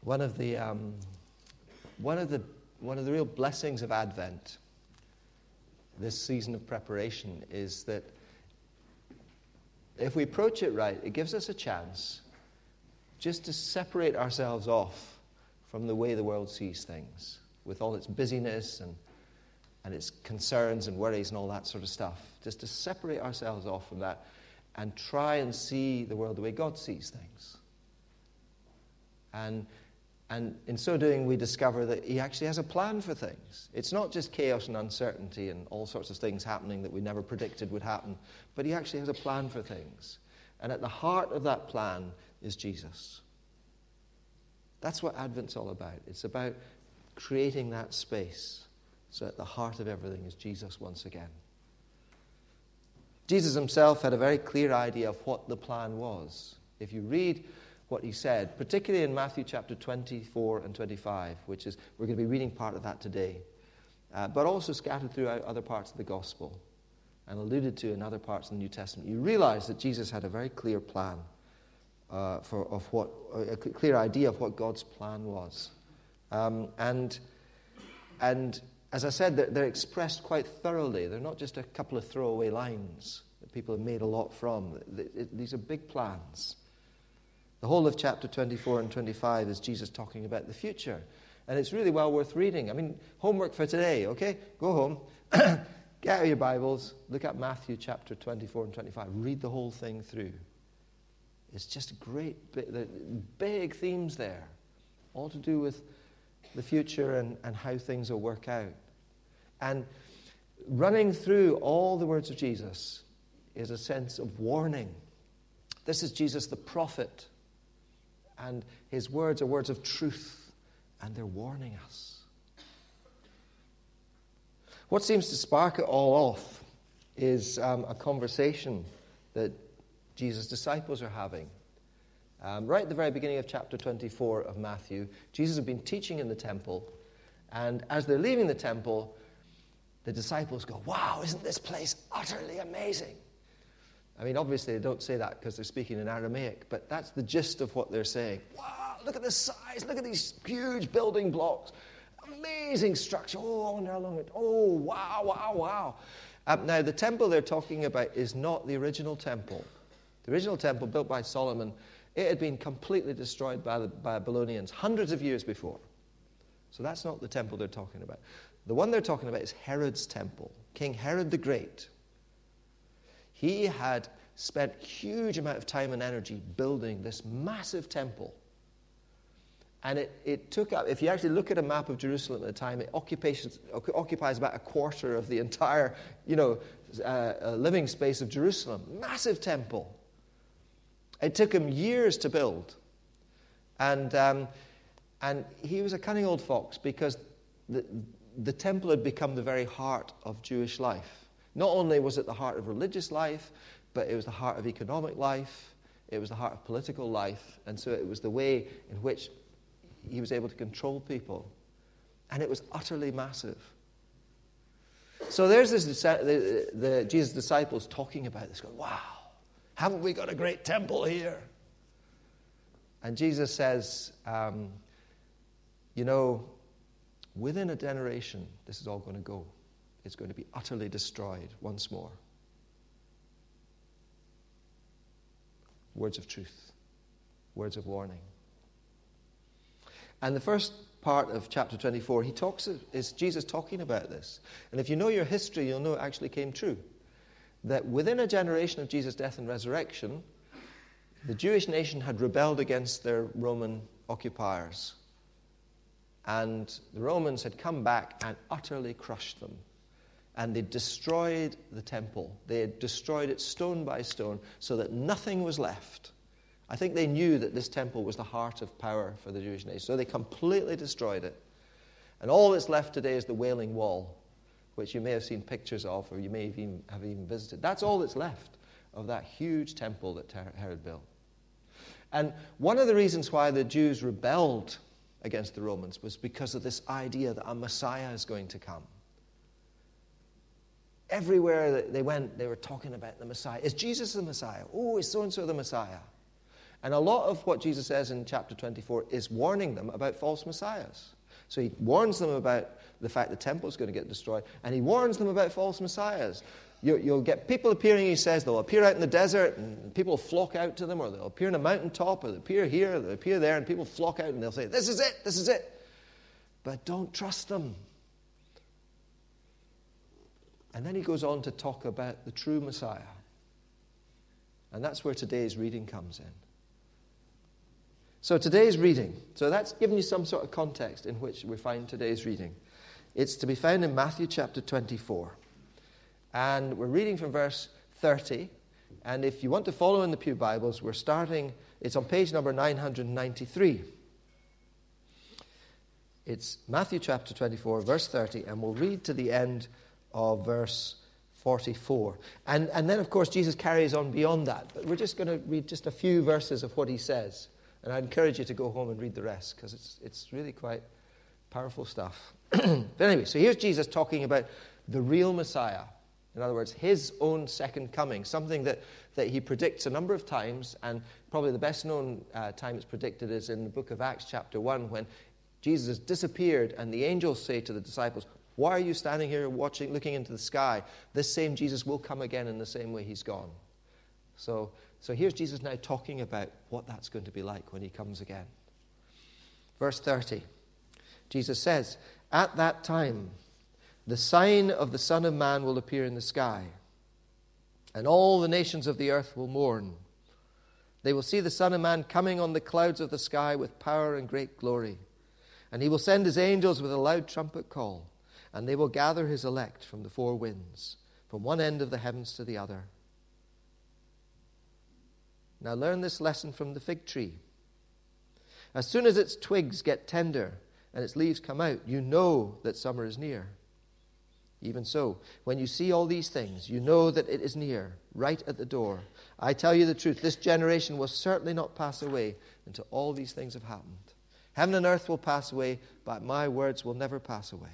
One of the real blessings of Advent, this season of preparation, is that if we approach it right, it gives us a chance just to separate ourselves off from the way the world sees things, with all its busyness and its concerns and worries and all that sort of stuff. Just to separate ourselves off from that and try and see the world the way God sees things. And in so doing, we discover that He actually has a plan for things. It's not just chaos and uncertainty and all sorts of things happening that we never predicted would happen, but He actually has a plan for things. And at the heart of that plan is Jesus. That's what Advent's all about. It's about creating that space so at the heart of everything is Jesus once again. Jesus himself had a very clear idea of what the plan was. If you read what he said, particularly in Matthew chapter 24 and 25, which is, we're going to be reading part of that today, but also scattered throughout other parts of the gospel and alluded to in other parts of the New Testament, you realize that Jesus had a very clear plan a clear idea of what God's plan was. And as I said, they're expressed quite thoroughly. They're not just a couple of throwaway lines that people have made a lot from. These are big plans. The whole of chapter 24 and 25 is Jesus talking about the future. And it's really well worth reading. I mean, homework for today, okay? Go home, get out your Bibles, look at Matthew chapter 24 and 25. Read the whole thing through. It's just a great, big themes there, all to do with the future and how things will work out. And running through all the words of Jesus is a sense of warning. This is Jesus the prophet, and his words are words of truth, and they're warning us. What seems to spark it all off is a conversation that Jesus' disciples are having. Right at the very beginning of chapter 24 of Matthew, Jesus had been teaching in the temple, and as they're leaving the temple, the disciples go, "Wow, isn't this place utterly amazing?" I mean, obviously they don't say that because they're speaking in Aramaic, but that's the gist of what they're saying. Wow, look at the size, look at these huge building blocks, amazing structure. Oh, I wonder how long it, oh, wow, wow, wow. Now, the temple they're talking about is not the original temple. The original temple, built by Solomon, it had been completely destroyed by the Babylonians hundreds of years before. So that's not the temple they're talking about. The one they're talking about is Herod's temple, King Herod the Great. He had spent a huge amount of time and energy building this massive temple. And it took up, if you actually look at a map of Jerusalem at the time, it occupies about a quarter of the entire, living space of Jerusalem. Massive temple. It took him years to build. And he was a cunning old fox because the temple had become the very heart of Jewish life. Not only was it the heart of religious life, but it was the heart of economic life. It was the heart of political life. And so it was the way in which he was able to control people. And it was utterly massive. So there's the Jesus' disciples talking about this, going, "Wow, haven't we got a great temple here?" And Jesus says, within a generation, this is all going to go. It's going to be utterly destroyed once more. Words of truth. Words of warning. And the first part of chapter 24, is Jesus talking about this. And if you know your history, you'll know it actually came true. That within a generation of Jesus' death and resurrection, the Jewish nation had rebelled against their Roman occupiers. And the Romans had come back and utterly crushed them. And they destroyed the temple. They had destroyed it stone by stone so that nothing was left. I think they knew that this temple was the heart of power for the Jewish nation. So they completely destroyed it. And all that's left today is the Wailing Wall, which you may have seen pictures of, or you may have even visited. That's all that's left of that huge temple that Herod built. And one of the reasons why the Jews rebelled against the Romans was because of this idea that a Messiah is going to come. Everywhere that they went, they were talking about the Messiah. Is Jesus the Messiah? Oh, is so-and-so the Messiah? And a lot of what Jesus says in chapter 24 is warning them about false messiahs. So he warns them about the fact the temple is going to get destroyed, and he warns them about false messiahs. You'll get people appearing, he says, they'll appear out in the desert, and people will flock out to them, or they'll appear on a mountaintop, or they'll appear here, or they'll appear there, and people flock out, and they'll say, this is it, this is it. But don't trust them. And then he goes on to talk about the true Messiah. And that's where today's reading comes in. So today's reading, so that's given you some sort of context in which we find today's reading. It's to be found in Matthew chapter 24. And we're reading from verse 30. And if you want to follow in the Pew Bibles, we're starting, it's on page number 993. It's Matthew chapter 24, verse 30, and we'll read to the end of verse 44. And then, of course, Jesus carries on beyond that. But we're just going to read just a few verses of what he says. And I encourage you to go home and read the rest, because it's really quite powerful stuff. But anyway, so here's Jesus talking about the real Messiah. In other words, his own second coming, something that he predicts a number of times, and probably the best known time it's predicted is in the book of Acts chapter 1, when Jesus has disappeared, and the angels say to the disciples, why are you standing here watching, looking into the sky? This same Jesus will come again in the same way he's gone. So here's Jesus now talking about what that's going to be like when he comes again. Verse 30, Jesus says, at that time, the sign of the Son of Man will appear in the sky, and all the nations of the earth will mourn. They will see the Son of Man coming on the clouds of the sky with power and great glory. And he will send his angels with a loud trumpet call, and they will gather his elect from the four winds, from one end of the heavens to the other. Now learn this lesson from the fig tree. As soon as its twigs get tender and its leaves come out, you know that summer is near. Even so, when you see all these things, you know that it is near, right at the door. I tell you the truth, this generation will certainly not pass away until all these things have happened. Heaven and earth will pass away, but my words will never pass away.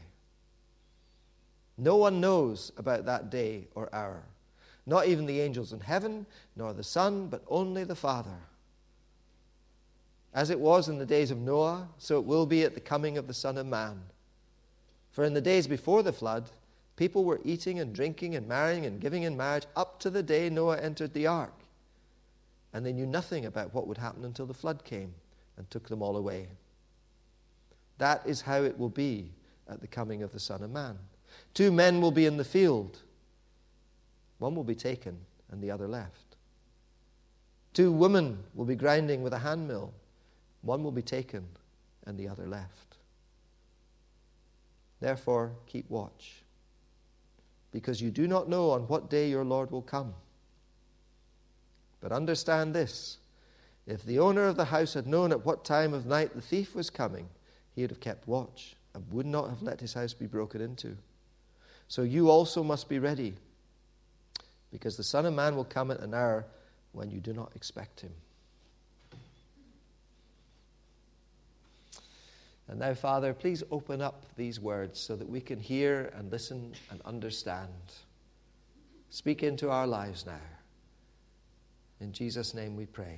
No one knows about that day or hour, not even the angels in heaven, nor the Son, but only the Father. As it was in the days of Noah, so it will be at the coming of the Son of Man. For in the days before the flood, people were eating and drinking and marrying and giving in marriage up to the day Noah entered the ark. And they knew nothing about what would happen until the flood came and took them all away. That is how it will be at the coming of the Son of Man. 2 men will be in the field. One will be taken and the other left. 2 women will be grinding with a handmill. One will be taken and the other left. Therefore, keep watch, because you do not know on what day your Lord will come. But understand this, if the owner of the house had known at what time of night the thief was coming, he would have kept watch and would not have let his house be broken into. So you also must be ready, because the Son of Man will come at an hour when you do not expect him. And now, Father, please open up these words so that we can hear and listen and understand. Speak into our lives now. In Jesus' name we pray.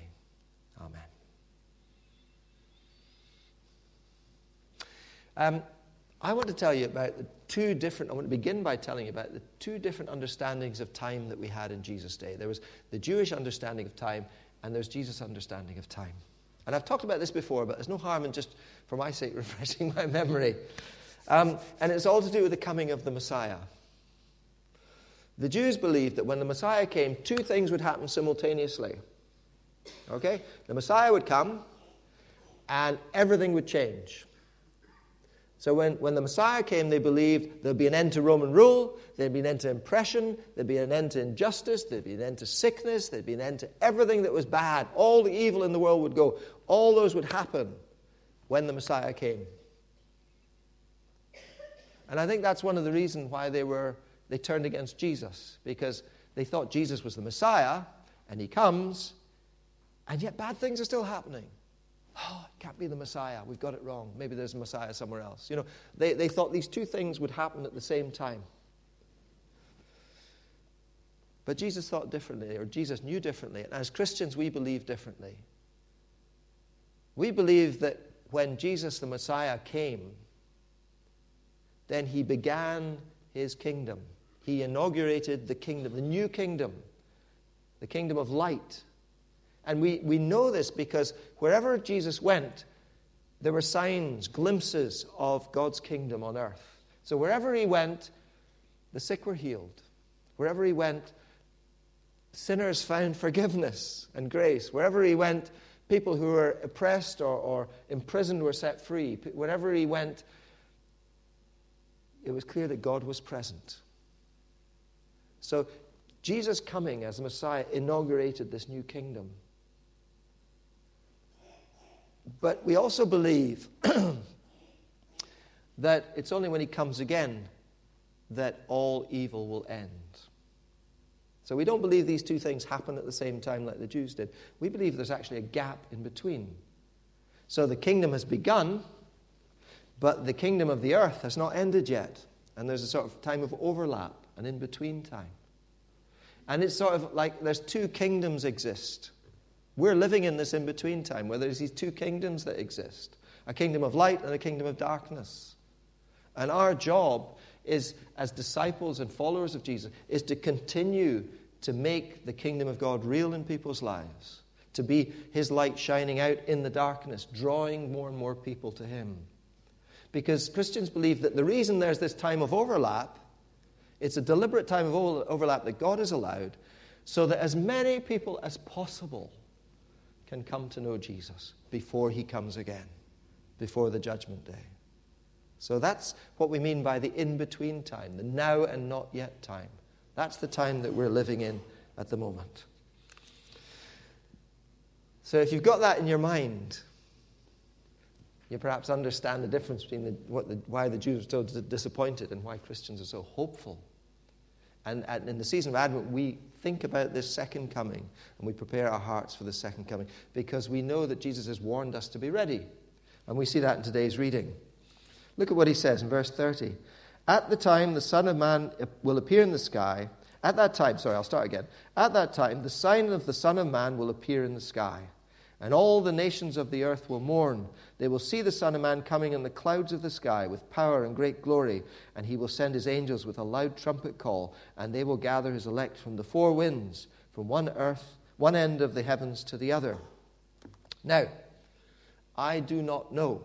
Amen. I want to tell you about I want to begin by telling you about the 2 different understandings of time that we had in Jesus' day. There was the Jewish understanding of time, and there's Jesus' understanding of time. And I've talked about this before, but there's no harm in just, for my sake, refreshing my memory. And it's all to do with the coming of the Messiah. The Jews believed that when the Messiah came, 2 things would happen simultaneously. Okay? The Messiah would come, and everything would change. So when the Messiah came, they believed there'd be an end to Roman rule, there'd be an end to oppression, there'd be an end to injustice, there'd be an end to sickness, there'd be an end to everything that was bad. All the evil in the world would go. All those would happen when the Messiah came. And I think that's one of the reasons why they turned against Jesus, because they thought Jesus was the Messiah, and he comes, and yet bad things are still happening. Oh, it can't be the Messiah. We've got it wrong. Maybe there's a Messiah somewhere else. You know, they thought these 2 things would happen at the same time. But Jesus thought differently, or Jesus knew differently. And as Christians, we believe differently. We believe that when Jesus the Messiah came, then he began his kingdom. He inaugurated the kingdom, the new kingdom, the kingdom of light. And we know this because wherever Jesus went, there were signs, glimpses of God's kingdom on earth. So wherever he went, the sick were healed. Wherever he went, sinners found forgiveness and grace. Wherever he went, people who were oppressed or imprisoned were set free. Wherever he went, it was clear that God was present. So Jesus coming as the Messiah inaugurated this new kingdom. But we also believe that it's only when he comes again that all evil will end. So we don't believe these two things happen at the same time like the Jews did. We believe there's actually a gap in between. So the kingdom has begun, but the kingdom of the earth has not ended yet. And there's a sort of time of overlap, an in-between time. And it's sort of like there's two kingdoms exist. We're living in this in-between time where there's these two kingdoms that exist. A kingdom of light and a kingdom of darkness. And our job is, as disciples and followers of Jesus, is to continue to make the kingdom of God real in people's lives. To be his light shining out in the darkness, drawing more and more people to him. Because Christians believe that the reason there's this time of overlap, it's a deliberate time of overlap that God has allowed, so that as many people as possible can come to know Jesus before he comes again, before the judgment day. So that's what we mean by the in-between time, the now and not yet time. That's the time that we're living in at the moment. So if you've got that in your mind, you perhaps understand the difference between why the Jews were so disappointed and why Christians are so hopeful. And in the season of Advent, we think about this second coming, and we prepare our hearts for the second coming, because we know that Jesus has warned us to be ready. And we see that in today's reading. Look at what he says in verse 30. At the time the Son of Man will appear in the sky. At that time, the sign of the Son of Man will appear in the sky. And all the nations of the earth will mourn. They will see the Son of Man coming in the clouds of the sky with power and great glory. And he will send his angels with a loud trumpet call. And they will gather his elect from the four winds, from one end of the heavens to the other. Now, I do not know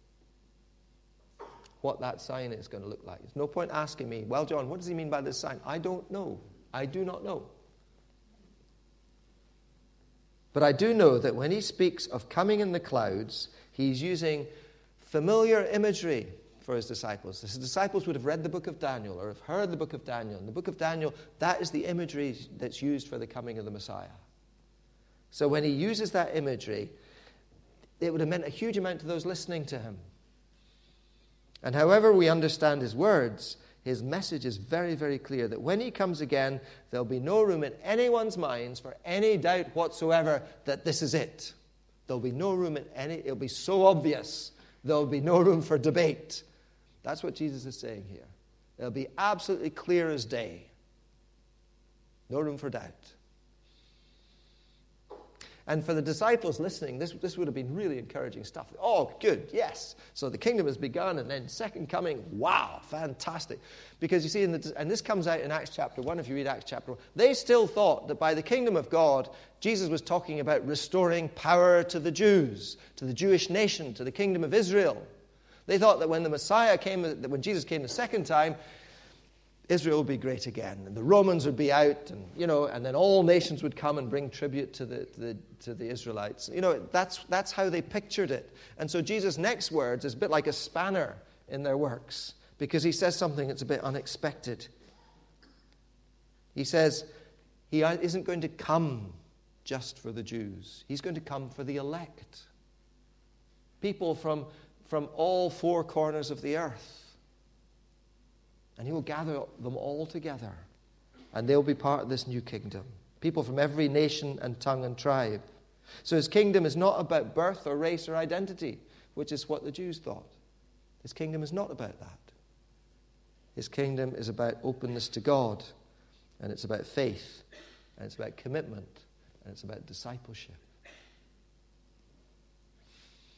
what that sign is going to look like. There's no point asking me, well, John, what does he mean by this sign? I don't know. I do not know. But I do know that when he speaks of coming in the clouds, he's using familiar imagery for his disciples. His disciples would have read the book of Daniel or have heard the book of Daniel. In the book of Daniel, that is the imagery that's used for the coming of the Messiah. So when he uses that imagery, it would have meant a huge amount to those listening to him. And however we understand his words, his message is very, very clear that when he comes again, there'll be no room in anyone's minds for any doubt whatsoever that this is it. There'll be no room it'll be so obvious, there'll be no room for debate. That's what Jesus is saying here. It'll be absolutely clear as day. No room for doubt. And for the disciples listening, this would have been really encouraging stuff. Oh, good, yes. So the kingdom has begun, and then second coming, wow, fantastic. Because you see, and this comes out in Acts chapter 1, if you read Acts chapter 1, they still thought that by the kingdom of God, Jesus was talking about restoring power to the Jews, to the Jewish nation, to the kingdom of Israel. They thought that when the Messiah came, that when Jesus came the second time, Israel would be great again, and the Romans would be out, and then all nations would come and bring tribute to the Israelites. That's how they pictured it. And so Jesus' next words is a bit like a spanner in their works, because he says something that's a bit unexpected. He says he isn't going to come just for the Jews. He's going to come for the elect. People from all four corners of the earth. And he will gather them all together. And they'll be part of this new kingdom. People from every nation and tongue and tribe. So his kingdom is not about birth or race or identity, which is what the Jews thought. His kingdom is not about that. His kingdom is about openness to God. And it's about faith. And it's about commitment. And it's about discipleship.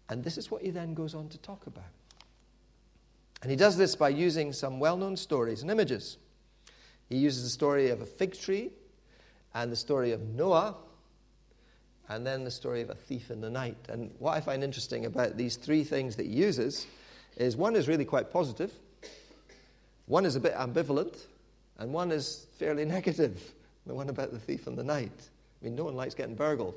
And this is what he then goes on to talk about. And he does this by using some well-known stories and images. He uses the story of a fig tree, and the story of Noah, and then the story of a thief in the night. And what I find interesting about these three things that he uses is one is really quite positive, one is a bit ambivalent, and one is fairly negative, the one about the thief in the night. I mean, no one likes getting burgled.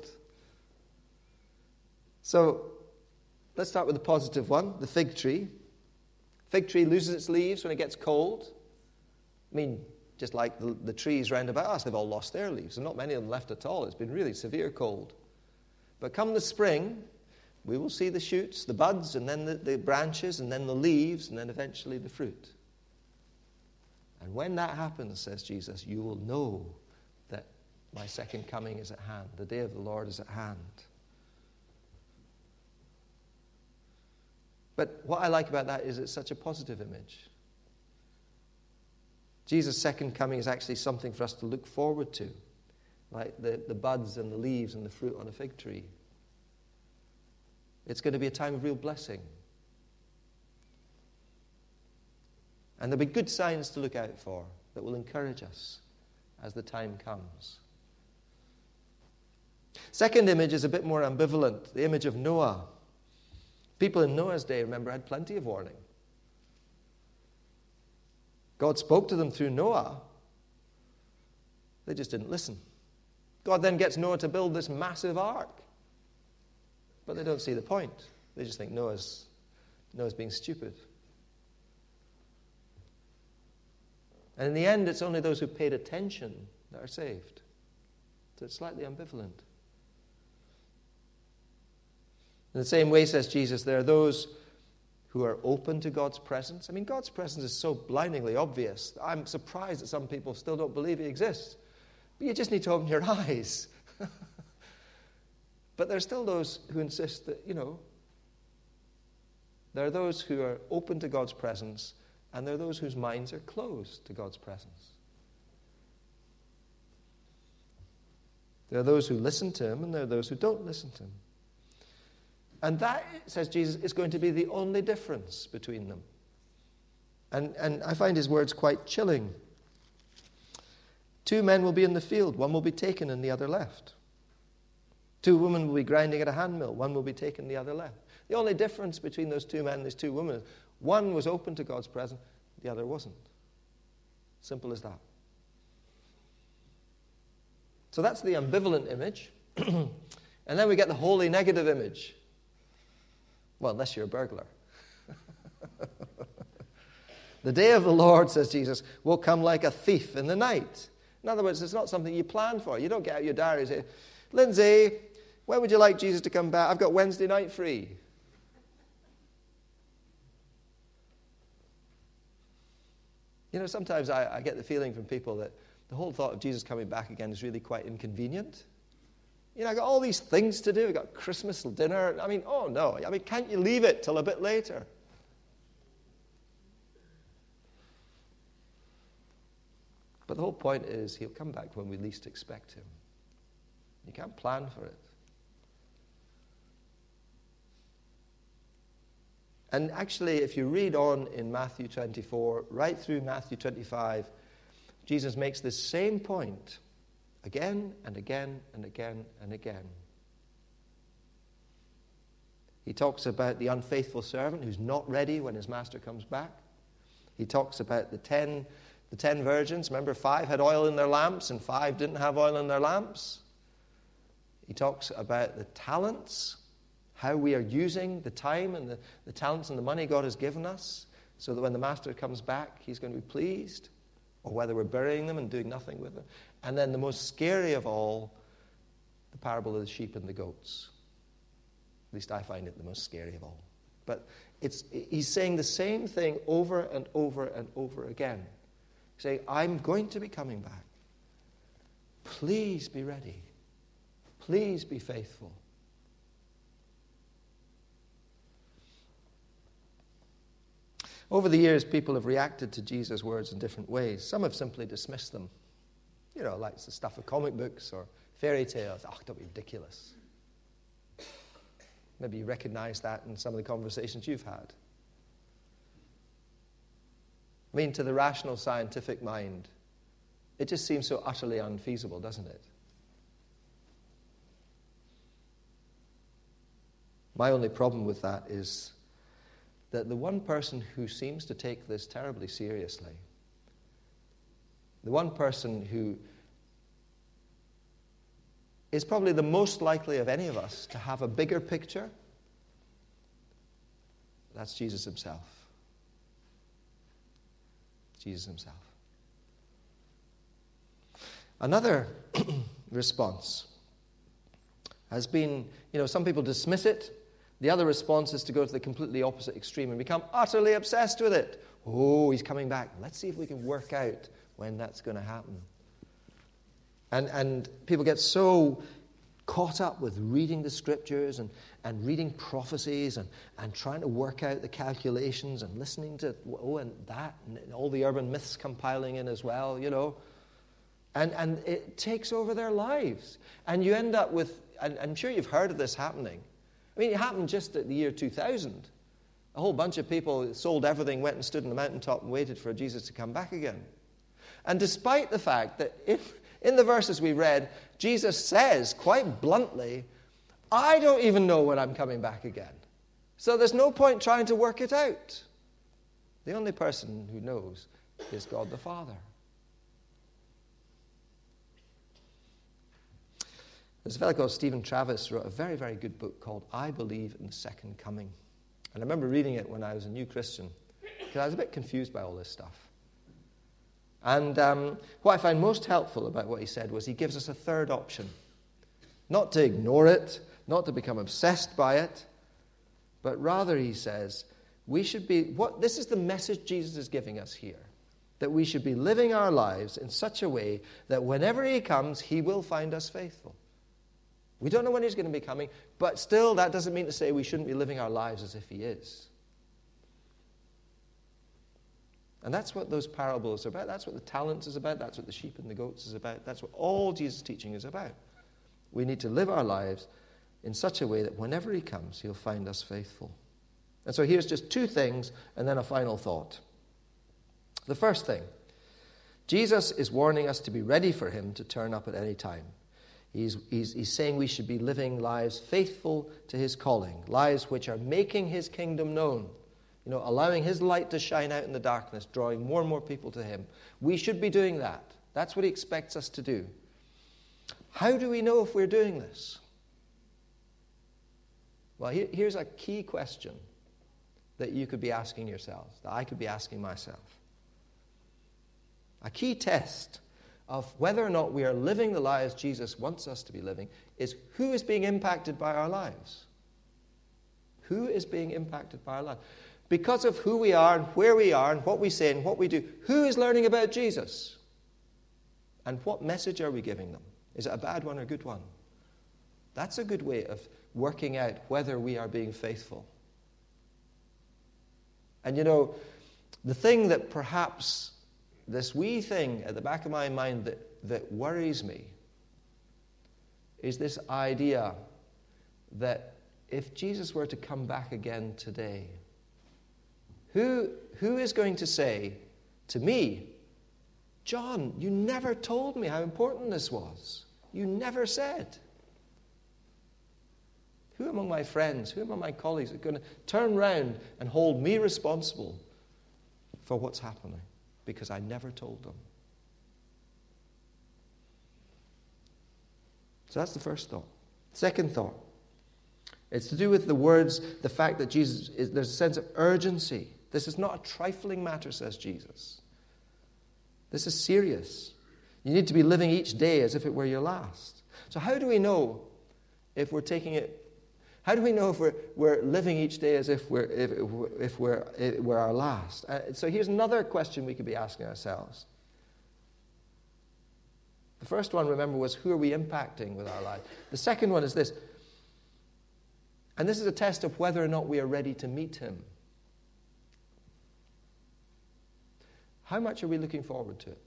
So, let's start with the positive one, the fig tree. Fig tree loses its leaves when it gets cold. I mean, just like the trees round about us, they've all lost their leaves, and not many of them left at all. It's been really severe cold. But come the spring, we will see the shoots, the buds, and then the branches, and then the leaves, and then eventually the fruit. And when that happens, says Jesus, you will know that my second coming is at hand. The day of the Lord is at hand. But what I like about that is it's such a positive image. Jesus' second coming is actually something for us to look forward to, like the buds and the leaves and the fruit on a fig tree. It's going to be a time of real blessing. And there'll be good signs to look out for that will encourage us as the time comes. Second image is a bit more ambivalent, the image of Noah. People in Noah's day, remember, had plenty of warning. God spoke to them through Noah. They just didn't listen. God then gets Noah to build this massive ark. But they don't see the point. They just think Noah's being stupid. And in the end, it's only those who paid attention that are saved. So it's slightly ambivalent. In the same way, says Jesus, there are those who are open to God's presence. I mean, God's presence is so blindingly obvious. I'm surprised that some people still don't believe he exists. But you just need to open your eyes. But there are still those who insist that, there are those who are open to God's presence, and there are those whose minds are closed to God's presence. There are those who listen to him, and there are those who don't listen to him. And that, says Jesus, is going to be the only difference between them. And I find his words quite chilling. Two men will be in the field, one will be taken and the other left. Two women will be grinding at a handmill, one will be taken, the other left. The only difference between those two men and these two women is one was open to God's presence, the other wasn't. Simple as that. So that's the ambivalent image. And then we get the wholly negative image. Well, unless you're a burglar. The day of the Lord, says Jesus, will come like a thief in the night. In other words, it's not something you plan for. You don't get out your diary and say, Lindsay, when would you like Jesus to come back? I've got Wednesday night free. Sometimes I get the feeling from people that the whole thought of Jesus coming back again is really quite inconvenient. I've got all these things to do. I've got Christmas dinner. Oh no. Can't you leave it till a bit later? But the whole point is he'll come back when we least expect him. You can't plan for it. And actually, if you read on in Matthew 24, right through Matthew 25, Jesus makes this same point again and again and again and again. He talks about the unfaithful servant who's not ready when his master comes back. He talks about the 10 virgins. Remember, 5 had oil in their lamps and 5 didn't have oil in their lamps. He talks about the talents, how we are using the time and the talents and the money God has given us, so that when the master comes back, he's going to be pleased, or whether we're burying them and doing nothing with them. And then the most scary of all, the parable of the sheep and the goats. At least I find it the most scary of all. But he's saying the same thing over and over and over again. He's saying, I'm going to be coming back. Please be ready. Please be faithful. Over the years, people have reacted to Jesus' words in different ways. Some have simply dismissed them. Like the stuff of comic books or fairy tales. Oh, don't be ridiculous. Maybe you recognize that in some of the conversations you've had. I mean, to the rational scientific mind, it just seems so utterly unfeasible, doesn't it? My only problem with that is that the one person who seems to take this terribly seriously, the one person who is probably the most likely of any of us to have a bigger picture, that's Jesus himself. Jesus himself. Another response has been, some people dismiss it. The other response is to go to the completely opposite extreme and become utterly obsessed with it. Oh, he's coming back. Let's see if we can work out when that's going to happen. And people get so caught up with reading the scriptures and reading prophecies and trying to work out the calculations and listening to and all the urban myths compiling in as well, And it takes over their lives. And you end up with, and I'm sure you've heard of this happening. I mean, it happened just at the year 2000. A whole bunch of people sold everything, went and stood on the mountaintop and waited for Jesus to come back again. And despite the fact that in the verses we read, Jesus says quite bluntly, I don't even know when I'm coming back again. So there's no point trying to work it out. The only person who knows is God the Father. There's a fellow called Stephen Travis wrote a very, very good book called I Believe in the Second Coming. And I remember reading it when I was a new Christian, because I was a bit confused by all this stuff. And what I find most helpful about what he said was he gives us a third option. Not to ignore it, not to become obsessed by it, but rather, he says, we should be, this is the message Jesus is giving us here, that we should be living our lives in such a way that whenever he comes, he will find us faithful. We don't know when he's going to be coming, but still that doesn't mean to say we shouldn't be living our lives as if he is. And that's what those parables are about. That's what the talents is about. That's what the sheep and the goats is about. That's what all Jesus' teaching is about. We need to live our lives in such a way that whenever he comes, he'll find us faithful. And so here's just two things and then a final thought. The first thing, Jesus is warning us to be ready for him to turn up at any time. He's saying we should be living lives faithful to his calling, lives which are making his kingdom known, allowing his light to shine out in the darkness, drawing more and more people to him. We should be doing that. That's what he expects us to do. How do we know if we're doing this? Well, here's a key question that you could be asking yourselves, that I could be asking myself. A key test of whether or not we are living the lives Jesus wants us to be living is who is being impacted by our lives. Who is being impacted by our lives? Because of who we are and where we are and what we say and what we do, who is learning about Jesus? And what message are we giving them? Is it a bad one or a good one? That's a good way of working out whether we are being faithful. And the thing that perhaps, this wee thing at the back of my mind that worries me is this idea that if Jesus were to come back again today, who is going to say to me, John, you never told me how important this was. You never said. Who among my friends, who among my colleagues are going to turn round and hold me responsible for what's happening? Because I never told them. So that's the first thought. Second thought. It's to do with the words, the fact that there's a sense of urgency. This is not a trifling matter, says Jesus. This is serious. You need to be living each day as if it were your last. So how do we know if we're taking it? How do we know if we're living each day as if we're our last? So here's another question we could be asking ourselves. The first one, remember, was who are we impacting with our life? The second one is this. And this is a test of whether or not we are ready to meet him. How much are we looking forward to it?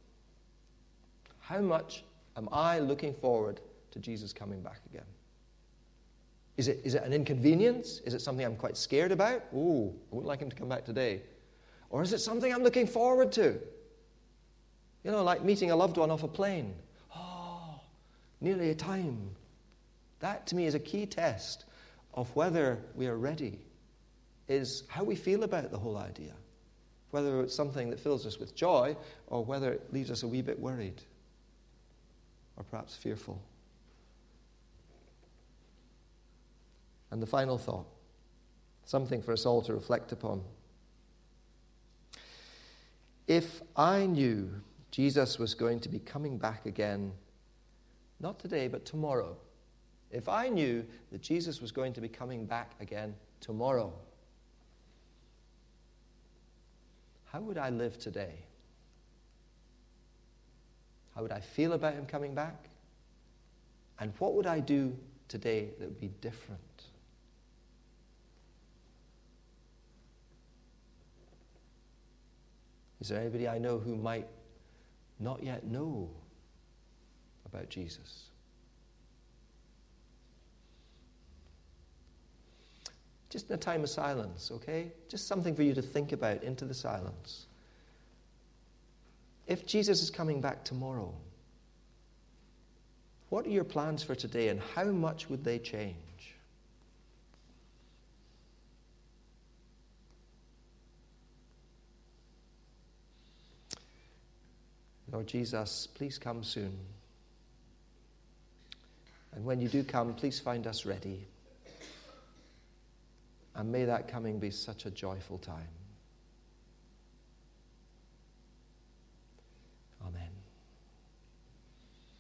How much am I looking forward to Jesus coming back again? Is it an inconvenience? Is it something I'm quite scared about? Oh, I wouldn't like him to come back today. Or is it something I'm looking forward to? You know, like meeting a loved one off a plane. Oh, nearly a time. That, to me, is a key test of whether we are ready, is how we feel about the whole idea. Whether it's something that fills us with joy, or whether it leaves us a wee bit worried, or perhaps fearful. And the final thought, something for us all to reflect upon. If I knew Jesus was going to be coming back again, not today, but tomorrow. If I knew that Jesus was going to be coming back again tomorrow, how would I live today? How would I feel about him coming back? And what would I do today that would be different? Is there anybody I know who might not yet know about Jesus? Just in a time of silence, okay? Just something for you to think about into the silence. If Jesus is coming back tomorrow, what are your plans for today, and how much would they change? Lord Jesus, please come soon. And when you do come, please find us ready. And may that coming be such a joyful time.